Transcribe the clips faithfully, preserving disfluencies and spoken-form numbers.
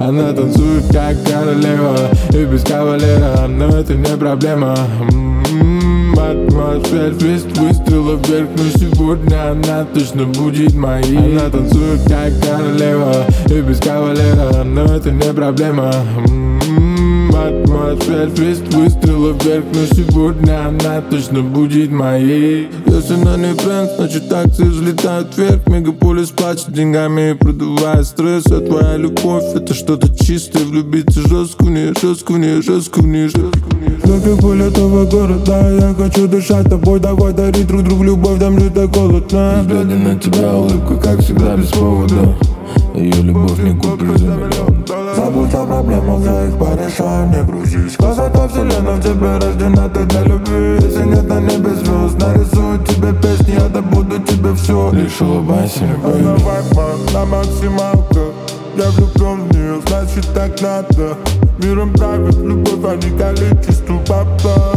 Она танцует как королева и без кавалера, но это не проблема. Атмосфер, свист выстрелов вверх, но сегодня она точно будет моей. Она танцует как королева и без кавалера, но это не проблема. Атмосфер, свист выстрелов вверх, но сегодня она точно будет моей. Если она не бренд, значит акции взлетают вверх. Мегаполис плачет деньгами и продувает стресс. А твоя любовь это что-то чистое. Влюбиться жестко в нее, жестко в нее, жестко в нее, жестко в нее. Как пыль этого города, я хочу дышать тобой. Давай дарить друг другу любовь, там лютая голодна. Взгляды на тебя, улыбка, как всегда, без повода. Ее любовь не куплю за миллион долларов. Забудь о проблемах, я их порешаю, не грузись. Красота вселенная в тебе рождена, ты для любви. Если нет на небе звезд, нарисую тебе песни, я добуду тебе все. Лишь улыбайся, Она любовь. вайпа на максималках. Я влюблен в нее, значит так надо. Миром правит любовь, а не количество папа.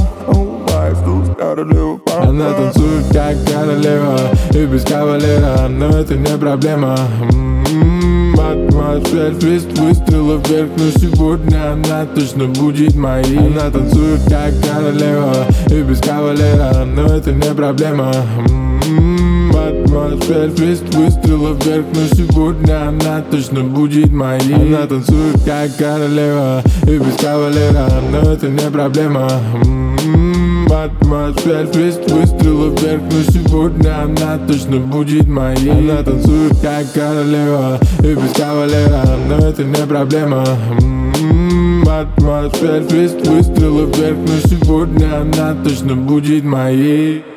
Она танцует как королева и без кавалера, но это не проблема. Атмосфер, свист выстрелов вверх, но сегодня она точно будет моей. Она танцует как королева и без кавалера, но это не проблема. Атмосфер, свист выстрелов вверх, но сегодня она точно будет моей. Она танцует как королева и без кавалера, но это не проблема. Атмосфер, свист выстрелов вверх, но сегодня она точно будет моей. Она танцует как королева и без кавалера, но это не проблема. Атмосфер, свист выстрелов вверх, но сегодня она точно будет моей.